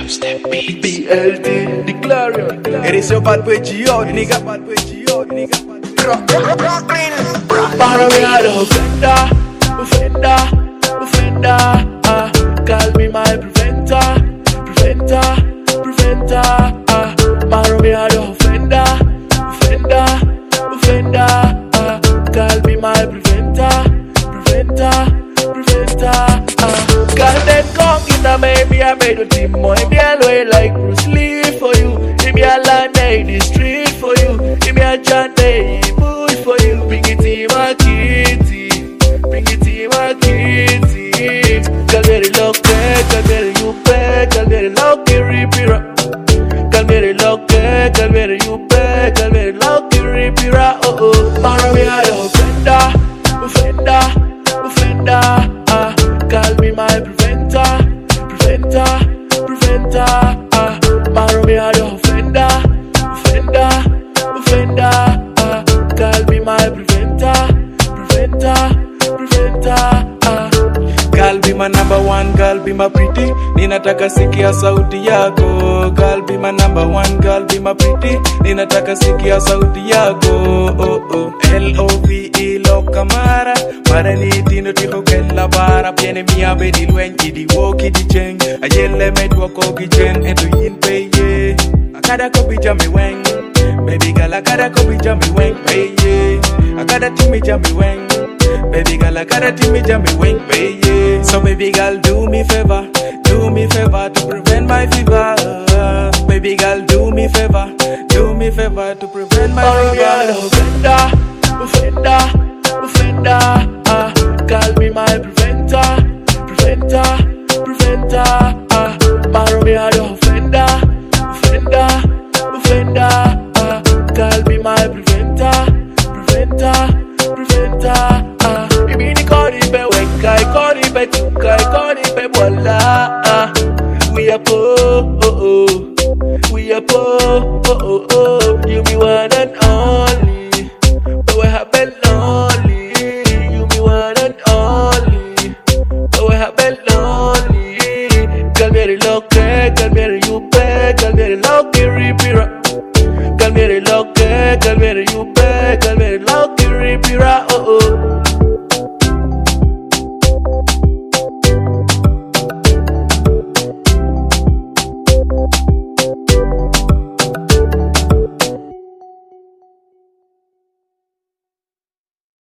BLT, the Clarion. It is your bad boy Gio, nigga. Para me a offender. Call me my preventer. Para me a offender. Call me my preventer. Call them come in a maybe I made a team more. Me always like Bruce Lee for you. Me a land the street for you. Me a chant bush for you. Bring it in my kitty. Call me the lucky, call me the you pay, call me the lucky reaper. Call me the lucky, call me the you pay, call me the lucky reaper. Oh, para me a offender. Call me my preventer. Para me a offender. Call me my preventer. Girl be my number one, girl be my pretty. Ninataka sikia sauti yako. Girl be my number one, girl be my pretty. Ninataka sikia sauti yako. Oh. L-O-V-E lokamara. Para ni tino tiho kella bara. Piene mia bedi luen idi woki di cheng. Ayele medwako gichen eto yin peye. Akada kopi jami weng. Baby girl akada kopi jami weng peye. Akada timi jami weng. Baby girl, I gotta teach me jump me wing, baby. So baby girl, do me favor to prevent my fever. Baby girl, do me favor to prevent my fever. Offender. Call me my preventer. Borrow me a offender. Call me my preventer. Koribe bola. We are po.